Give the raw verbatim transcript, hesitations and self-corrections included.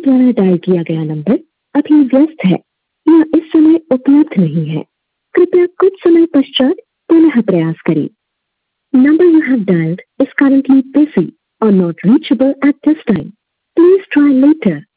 द्वारा डायल किया गया नंबर अभी व्यस्त है या इस समय उपलब्ध नहीं है। कृपया कुछ समय पश्चात पुनः प्रयास करें। Number you have dialed is currently busy or not reachable at this time. Please try later.